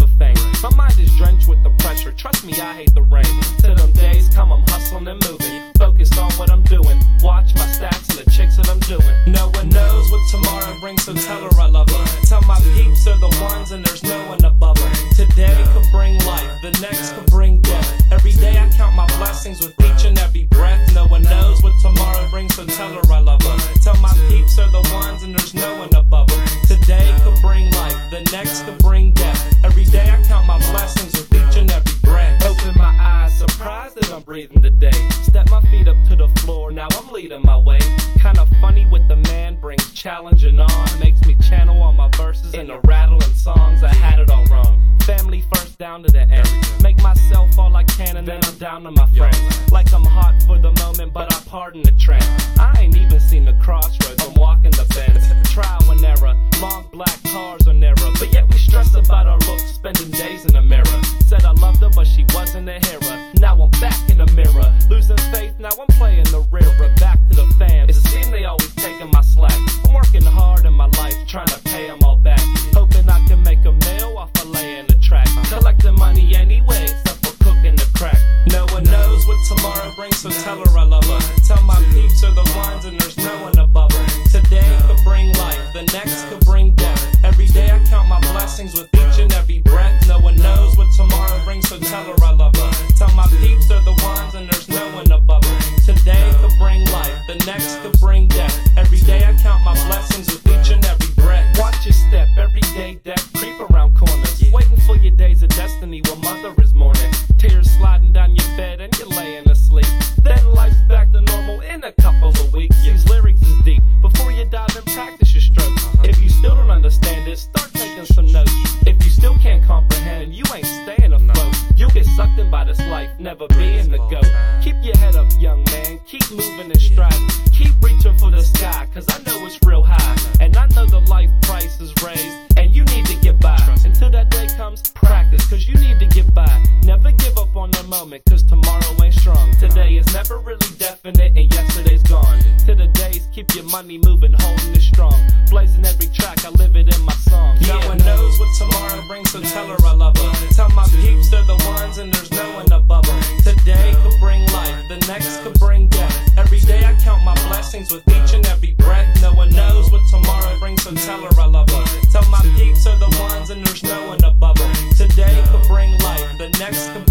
for fame. My mind is drenched with the pressure, trust me, I hate the rain. Till them days come, I'm hustling and moving, focused on what I'm doing. Watch my stats and the chicks that I'm doing. No one knows what tomorrow brings, so tell her I love her. Tell my peeps are the ones and there's no one above her. Today could bring life, the next could bring death. Every day I count my blessings with each and every breath. No one knows what tomorrow brings, so tell her I love her. Tell my peeps are the ones and there's no one above her. Today could bring life, the next could bring death. Every day I count my blessings with each and every breath. Open my eyes, surprised that I'm breathing today. Step my feet up to the floor, now I'm leading my way. Kinda funny with the man, brings challenge and on. Makes me channel all my verses in the rattling songs. I had it all wrong. Family first down to the end. Make myself all I can and then I'm down to my friends. Like I'm hot for the moment, but I pardon the trend. I ain't even seen the crossroads, I'm walking the bends. Trial and error, long black cars are nearer. But yet we stress about our looks, spending days in the mirror. Said I loved her, but she wasn't a hearer. Now I'm back in the mirror, losing faith, now I'm playing the rear. Back to the fam, it seems they always taking my slack. I'm working hard in my life, trying to pay them all back. Hoping I can make a meal off of laying the track. Collecting money anyway, except for cooking the crack. No one knows what tomorrow brings, so tell her I love her. Tell my peeps are the ones and there's no one above her. Today could bring life, the next could bring death. Every day I count my blessings with each and every breath. No one knows what tomorrow brings, so tell her I love her. Tell my peeps are the ones and there's no one above her. Today could bring life, the next could bring death. Every day I count my blessings with each and every breath. Watch your step, everyday death creep around corners. Waiting for your days of destiny while mother is mourning. Tears sliding down your bed and you're laying asleep. Then life's back to normal in a couple of weeks. These lyrics is deep. Before you die, then practice your stroke. If you still don't understand it, start taking some notes. If you still can't comprehend, you ain't staying afloat. You'll get sucked in by this life, never being the GOAT. Keep your head up, young man, keep moving and striding. Keep reaching for the sky, cause I know it's real high. And I know the life price is raised, and you need to get by. Until that day comes, practice, cause you need to get by. Never give up on the moment, cause tomorrow ain't strong. Today is never really definite, and yesterday's gone. To the days, keep your money moving, holding it strong. Blazing every track, I live it in my song. No one knows what tomorrow brings, so tell her I love her. Tell my peeps they're the ones and there's no one above her. Today could bring life, the next could bring death. Every day I count my blessings with each and every breath. No one knows what tomorrow brings, so tell her I love her. Tell my peeps are the ones and there's no one above her. Today could bring life, the next could